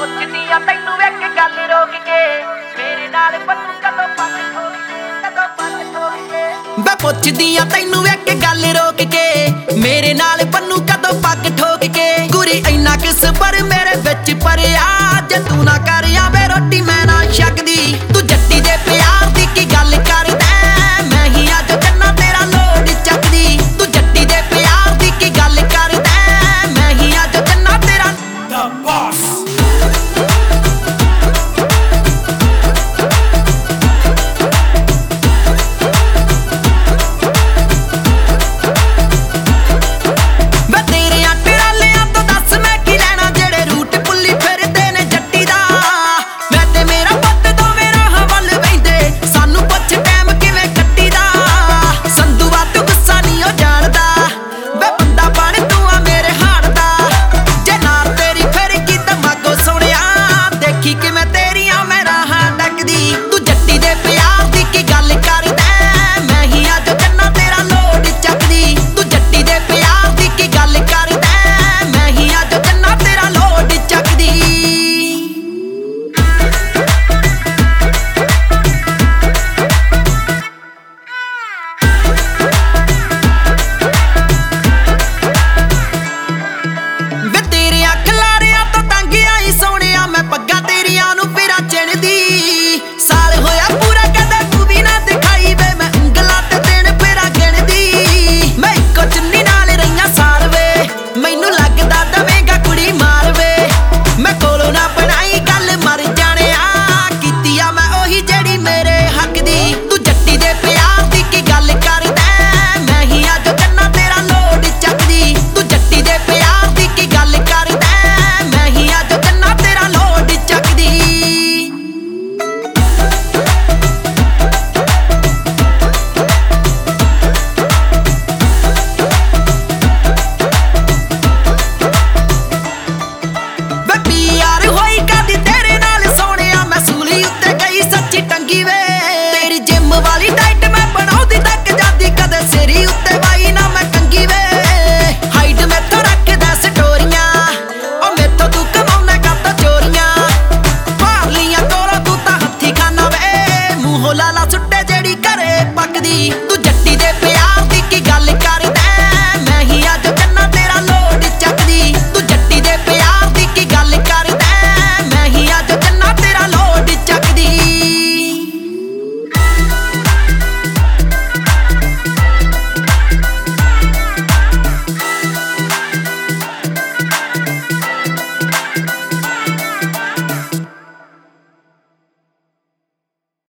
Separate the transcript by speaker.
Speaker 1: ਪੁੱਛਦੀ ਆ ਤੈਨੂੰ ਇੱਕ ਗੱਲ ਰੋਕ ਕੇ, ਮੇਰੇ ਨਾਲ ਪੱਟੂ ਕਦੋਂ ਪੱਟ ਠੋਕ ਕੇ, ਕਦੋਂ ਪੱਟ ਠੋਕ ਕੇ।
Speaker 2: ਮੈਂ ਪੁੱਛਦੀ ਆ ਤੈਨੂੰ ਇੱਕ ਗੱਲ ਰੋਕ ਕੇ, ਮੇਰੇ ਨਾਲ ਪੰਨੂ ਕਦੋਂ ਪੱਗ ਠੋਕ ਕੇ। ਗੁਰੀ ਇੰਨਾ ਕਿਸ ਪਰ ਮੇਰੇ ਵਿੱਚ ਪਰਿਆ, ਜੇ ਤੂੰ ਨਾ ਕਰ ਆਵੇ ਰੋਟੀ ਮੈਂ ਨਾ ਛਕਦੀ।